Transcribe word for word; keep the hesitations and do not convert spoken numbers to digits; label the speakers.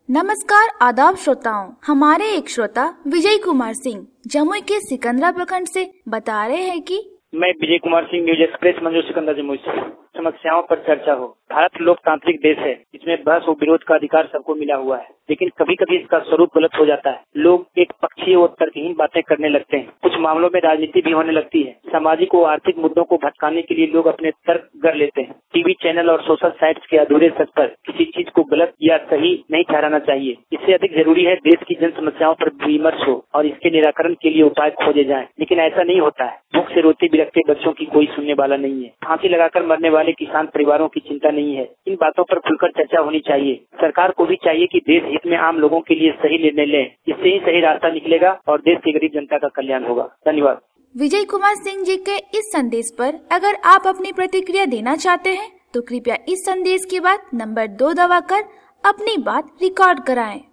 Speaker 1: नमस्कार आदाब श्रोताओं, हमारे एक श्रोता विजय कुमार सिंह जमुई के सिकंदरा प्रखंड से बता रहे हैं कि
Speaker 2: मैं विजय कुमार सिंह न्यूज एक्सप्रेस मंजू सिकंदर जमुई से। समस्याओं पर चर्चा हो। भारत लोकतांत्रिक देश है, इसमें बहस और विरोध का अधिकार सबको मिला हुआ है, लेकिन कभी कभी इसका स्वरूप गलत हो जाता है। लोग एक पक्षीय और तर्कहीन बातें करने लगते हैं। कुछ मामलों में राजनीति भी होने लगती है। सामाजिक और आर्थिक मुद्दों को भटकाने के लिए लोग अपने तर्क गढ़ लेते हैं। टीवी चैनल और सोशल साइट्स के अधूरे सच पर किसी चीज को गलत या सही नहीं ठहराना चाहिए। इससे अधिक जरूरी है देश की जन समस्याओं पर विमर्श हो और इसके निराकरण के लिए उपाय खोजे जाएं। लेकिन ऐसा नहीं होता है। भूख से रोते बिलखते बच्चों की कोई सुनने वाला नहीं है। फांसी लगाकर मरने वाले किसान परिवारों की चिंता नहीं है। इन बातों पर खुलकर चर्चा होनी चाहिए। सरकार को भी चाहिए कि देश हित में आम लोगों के लिए सही निर्णय ले। इससे ही सही रास्ता निकलेगा और देश की गरीब जनता का कल्याण होगा। धन्यवाद।
Speaker 1: विजय कुमार सिंह जी के इस संदेश पर अगर आप अपनी प्रतिक्रिया देना चाहते हैं तो कृपया इस संदेश के बाद नंबर दो दबाकर अपनी बात रिकॉर्ड कराएं।